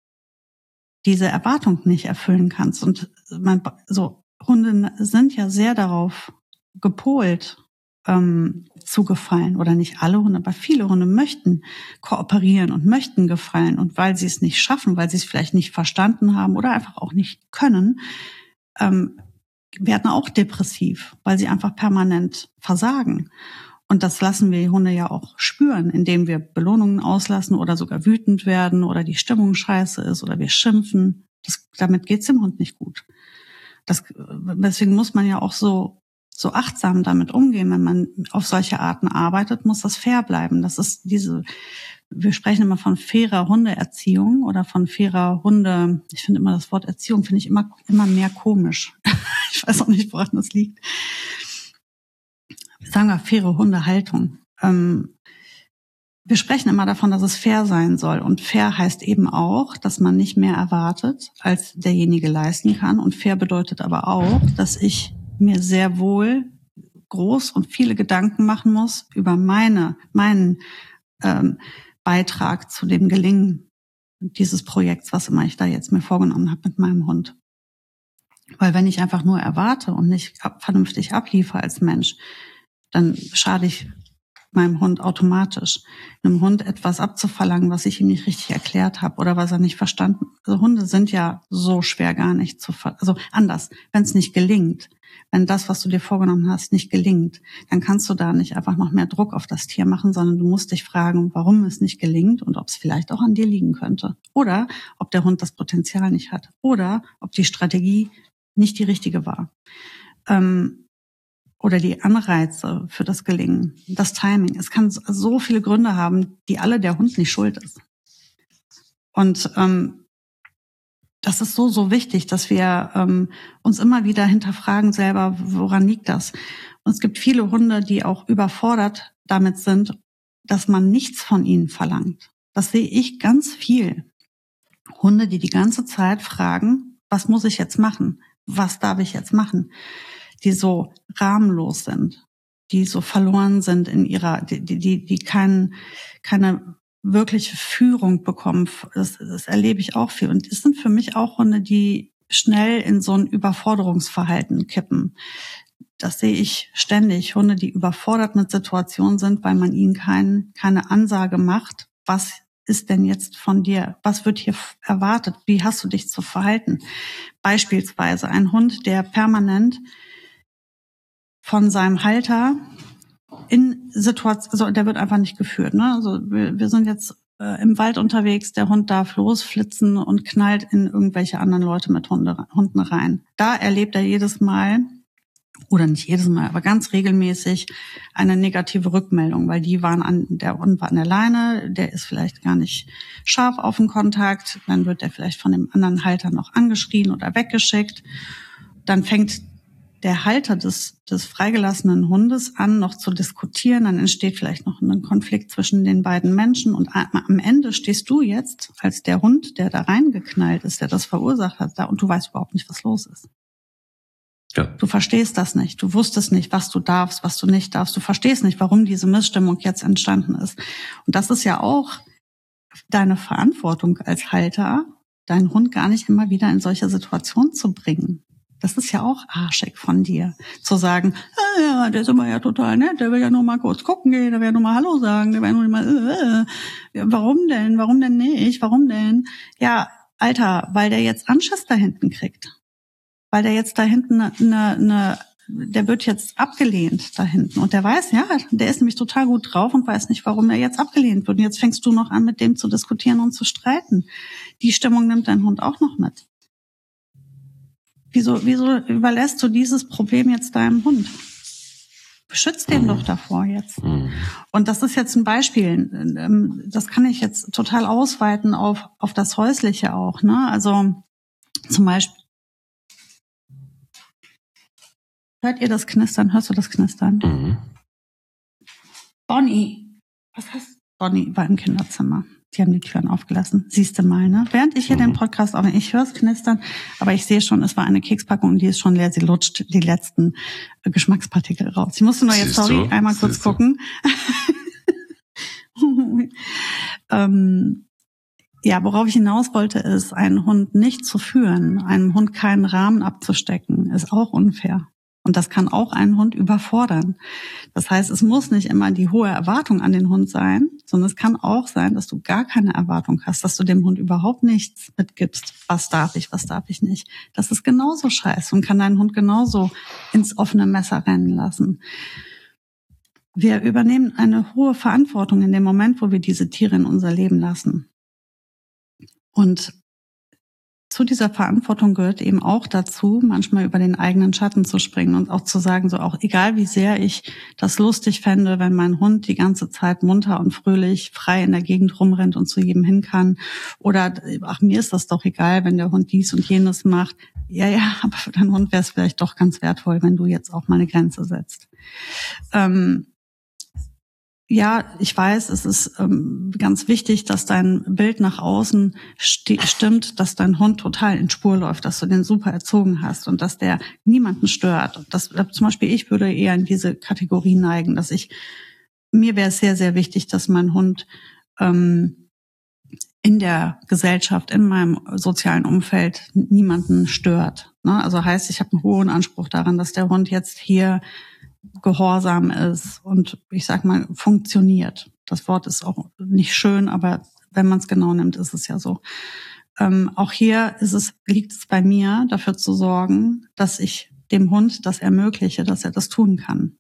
Speaker 2: diese Erwartung nicht erfüllen kannst. Und man, so Hunde sind ja sehr darauf gepolt, ähm, zu gefallen. Oder nicht alle Hunde, aber viele Hunde möchten kooperieren und möchten gefallen. Und weil sie es nicht schaffen, weil sie es vielleicht nicht verstanden haben oder einfach auch nicht können, ähm, werden auch depressiv, weil sie einfach permanent versagen. Und das lassen wir die Hunde ja auch spüren, indem wir Belohnungen auslassen oder sogar wütend werden oder die Stimmung scheiße ist oder wir schimpfen. Das, damit geht's dem Hund nicht gut. Das, deswegen muss man ja auch so, so achtsam damit umgehen. Wenn man auf solche Arten arbeitet, muss das fair bleiben. Das ist diese, wir sprechen immer von fairer Hundeerziehung oder von fairer Hunde. Ich finde immer das Wort Erziehung finde ich immer, immer mehr komisch. Ich weiß auch nicht, woran das liegt. Sagen wir, faire Hundehaltung. Ähm, wir sprechen immer davon, dass es fair sein soll. Und fair heißt eben auch, dass man nicht mehr erwartet, als derjenige leisten kann. Und fair bedeutet aber auch, dass ich mir sehr wohl groß und viele Gedanken machen muss über meine, meinen ähm, Beitrag zu dem Gelingen dieses Projekts, was immer ich da jetzt mir vorgenommen habe mit meinem Hund. Weil wenn ich einfach nur erwarte und nicht ab, vernünftig abliefere als Mensch, dann schade ich meinem Hund automatisch, einem Hund etwas abzuverlangen, was ich ihm nicht richtig erklärt habe oder was er nicht verstanden. Also Hunde sind ja so schwer gar nicht zu ver- also anders, wenn es nicht gelingt, wenn das, was du dir vorgenommen hast, nicht gelingt, dann kannst du da nicht einfach noch mehr Druck auf das Tier machen, sondern du musst dich fragen, warum es nicht gelingt und ob es vielleicht auch an dir liegen könnte oder ob der Hund das Potenzial nicht hat oder ob die Strategie nicht die richtige war. Ähm, oder die Anreize für das Gelingen, das Timing. Es kann so viele Gründe haben, die alle der Hund nicht schuld ist. Und ähm, das ist so, so wichtig, dass wir ähm, uns immer wieder hinterfragen selber, woran liegt das? Und es gibt viele Hunde, die auch überfordert damit sind, dass man nichts von ihnen verlangt. Das sehe ich ganz viel. Hunde, die die ganze Zeit fragen, was muss ich jetzt machen? Was darf ich jetzt machen? Die so rahmenlos sind, die so verloren sind in ihrer, die, die, die kein, keine wirkliche Führung bekommen. Das, das erlebe ich auch viel. Und es sind für mich auch Hunde, die schnell in so ein Überforderungsverhalten kippen. Das sehe ich ständig. Hunde, die überfordert mit Situationen sind, weil man ihnen kein, keine Ansage macht. Was ist denn jetzt von dir? Was wird hier erwartet? Wie hast du dich zu verhalten? Beispielsweise ein Hund, der permanent von seinem Halter in Situation, also der wird einfach nicht geführt. Ne? Also wir, wir sind jetzt äh, im Wald unterwegs, der Hund darf losflitzen und knallt in irgendwelche anderen Leute mit Hunde, Hunden rein. Da erlebt er jedes Mal, oder nicht jedes Mal, aber ganz regelmäßig eine negative Rückmeldung, weil die waren an, der Hund war an der Leine, der ist vielleicht gar nicht scharf auf den Kontakt, dann wird der vielleicht von dem anderen Halter noch angeschrien oder weggeschickt. Dann fängt der Halter des, des freigelassenen Hundes an, noch zu diskutieren, dann entsteht vielleicht noch ein Konflikt zwischen den beiden Menschen und am Ende stehst du jetzt als der Hund, der da reingeknallt ist, der das verursacht hat, da und du weißt überhaupt nicht, was los ist. Ja. Du verstehst das nicht, du wusstest nicht, was du darfst, was du nicht darfst, du verstehst nicht, warum diese Missstimmung jetzt entstanden ist. Und das ist ja auch deine Verantwortung als Halter, deinen Hund gar nicht immer wieder in solche Situationen zu bringen. Das ist ja auch arschig von dir, zu sagen, ah, ja, der ist immer ja total nett, der will ja nur mal kurz gucken gehen, der will ja nur mal Hallo sagen, der will nur mal, äh, äh. Warum denn, warum denn nicht, warum denn? Ja, Alter, weil der jetzt Anschiss da hinten kriegt. Weil der jetzt da hinten eine, eine, der wird jetzt abgelehnt da hinten. Und der weiß, ja, der ist nämlich total gut drauf und weiß nicht, warum er jetzt abgelehnt wird. Und jetzt fängst du noch an, mit dem zu diskutieren und zu streiten. Die Stimmung nimmt dein Hund auch noch mit. Wieso, wieso überlässt du dieses Problem jetzt deinem Hund? Beschütz den mhm. doch davor jetzt. Mhm. Und das ist jetzt ein Beispiel. Das kann ich jetzt total ausweiten auf, auf das Häusliche auch, ne? Also, zum Beispiel, hört ihr das Knistern? Hörst du das Knistern? Mhm. Bonnie, was hast du? Bonnie war im Kinderzimmer. Die haben die Türen aufgelassen. Siehst du mal, ne? Während ich hier mhm. den Podcast aufnehme, ich höre es knistern, aber ich sehe schon, es war eine Kekspackung und die ist schon leer. Sie lutscht die letzten äh, Geschmackspartikel raus. Ich musste nur jetzt, Siehst sorry, du? einmal Siehst kurz du? gucken. ähm, ja, worauf ich hinaus wollte, ist, einen Hund nicht zu führen, einem Hund keinen Rahmen abzustecken, ist auch unfair. Und das kann auch einen Hund überfordern. Das heißt, es muss nicht immer die hohe Erwartung an den Hund sein, sondern es kann auch sein, dass du gar keine Erwartung hast, dass du dem Hund überhaupt nichts mitgibst. Was darf ich, was darf ich nicht? Das ist genauso scheiße und kann deinen Hund genauso ins offene Messer rennen lassen. Wir übernehmen eine hohe Verantwortung in dem Moment, wo wir diese Tiere in unser Leben lassen. Und zu dieser Verantwortung gehört eben auch dazu, manchmal über den eigenen Schatten zu springen und auch zu sagen, so auch egal wie sehr ich das lustig fände, wenn mein Hund die ganze Zeit munter und fröhlich frei in der Gegend rumrennt und zu jedem hin kann. Oder ach, mir ist das doch egal, wenn der Hund dies und jenes macht. Ja, ja, aber für deinen Hund wäre es vielleicht doch ganz wertvoll, wenn du jetzt auch mal eine Grenze setzt. Ähm, Ja, ich weiß, es ist ähm, ganz wichtig, dass dein Bild nach außen sti- stimmt, dass dein Hund total in Spur läuft, dass du den super erzogen hast und dass der niemanden stört. Das, zum Beispiel ich würde eher in diese Kategorie neigen, dass ich, mir wäre es sehr, sehr wichtig, dass mein Hund ähm, in der Gesellschaft, in meinem sozialen Umfeld niemanden stört. Ne? Also heißt, ich habe einen hohen Anspruch daran, dass der Hund jetzt hier gehorsam ist und ich sag mal funktioniert. Das Wort ist auch nicht schön, aber wenn man es genau nimmt, ist es ja so. Ähm, auch hier ist es, liegt es bei mir, dafür zu sorgen, dass ich dem Hund das ermögliche, dass er das tun kann.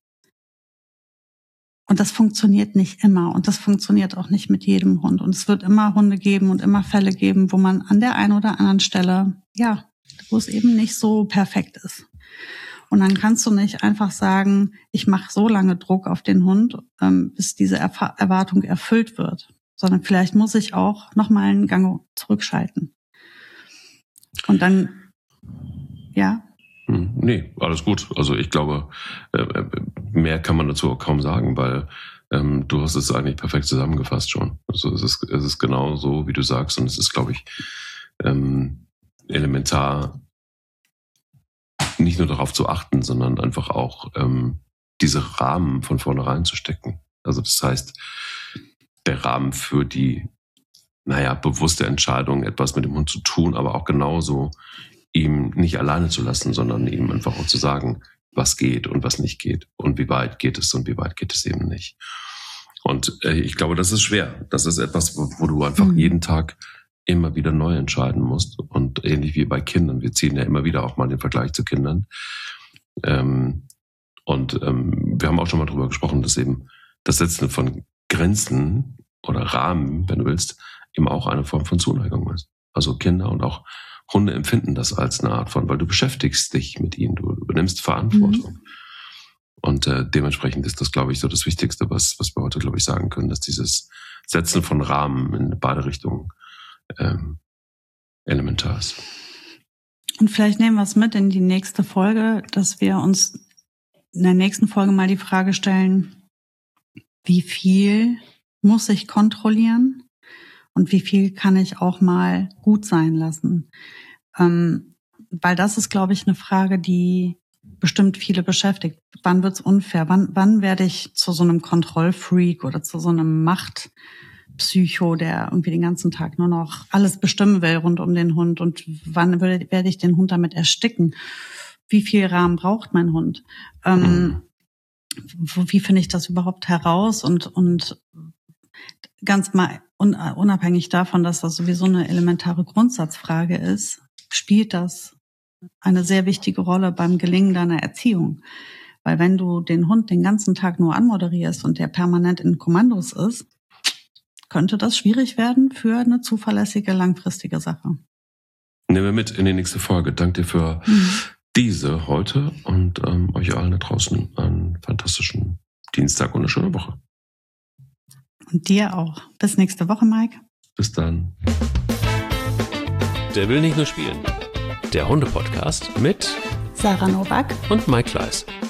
Speaker 2: Und das funktioniert nicht immer und das funktioniert auch nicht mit jedem Hund. Und es wird immer Hunde geben und immer Fälle geben, wo man an der einen oder anderen Stelle, ja, wo es eben nicht so perfekt ist. Und dann kannst du nicht einfach sagen, ich mache so lange Druck auf den Hund, ähm, bis diese Erf- Erwartung erfüllt wird. Sondern vielleicht muss ich auch nochmal einen Gang zurückschalten. Und dann, ja.
Speaker 1: Nee, alles gut. Also ich glaube, mehr kann man dazu auch kaum sagen, weil ähm, du hast es eigentlich perfekt zusammengefasst schon. Also es ist, es ist genau so, wie du sagst, und es ist, glaube ich, ähm, elementar, nicht nur darauf zu achten, sondern einfach auch ähm, diese Rahmen von vornherein zu stecken. Also das heißt, der Rahmen für die, naja, bewusste Entscheidung, etwas mit dem Hund zu tun, aber auch genauso ihm nicht alleine zu lassen, sondern ihm einfach auch zu sagen, was geht und was nicht geht und wie weit geht es und wie weit geht es eben nicht. Und äh, ich glaube, das ist schwer. Das ist etwas, wo, wo du einfach mhm. jeden Tag immer wieder neu entscheiden musst. Und ähnlich wie bei Kindern. Wir ziehen ja immer wieder auch mal den Vergleich zu Kindern. Ähm, und ähm, wir haben auch schon mal drüber gesprochen, dass eben das Setzen von Grenzen oder Rahmen, wenn du willst, eben auch eine Form von Zuneigung ist. Also Kinder und auch Hunde empfinden das als eine Art von, weil du beschäftigst dich mit ihnen, du übernimmst Verantwortung. Mhm. Und äh, dementsprechend ist das, glaube ich, so das Wichtigste, was, was wir heute, glaube ich, sagen können, dass dieses Setzen von Rahmen in beide Richtungen ähm, elementar ist.
Speaker 2: Und vielleicht nehmen wir es mit in die nächste Folge, dass wir uns in der nächsten Folge mal die Frage stellen, wie viel muss ich kontrollieren? Und wie viel kann ich auch mal gut sein lassen? Ähm, weil das ist, glaube ich, eine Frage, die bestimmt viele beschäftigt. Wann wird's unfair? Wann, wann werde ich zu so einem Kontrollfreak oder zu so einem Machtpsycho, der irgendwie den ganzen Tag nur noch alles bestimmen will rund um den Hund? Und wann würde, werde ich den Hund damit ersticken? Wie viel Rahmen braucht mein Hund? Ähm, mhm. Wie finde ich das überhaupt heraus? Und, und ganz mal unabhängig davon, dass das sowieso eine elementare Grundsatzfrage ist, spielt das eine sehr wichtige Rolle beim Gelingen deiner Erziehung. Weil wenn du den Hund den ganzen Tag nur anmoderierst und der permanent in Kommandos ist, könnte das schwierig werden für eine zuverlässige, langfristige Sache.
Speaker 1: Nehmen wir mit in die nächste Folge. Danke dir für mhm. diese heute und ähm, euch allen da draußen einen fantastischen Dienstag und eine schöne Woche.
Speaker 2: Und dir auch. Bis nächste Woche, Mike.
Speaker 1: Bis dann.
Speaker 3: Der will nicht nur spielen. Der Hunde-Podcast mit
Speaker 2: Sarah Nowak
Speaker 3: und Mike Kleiss.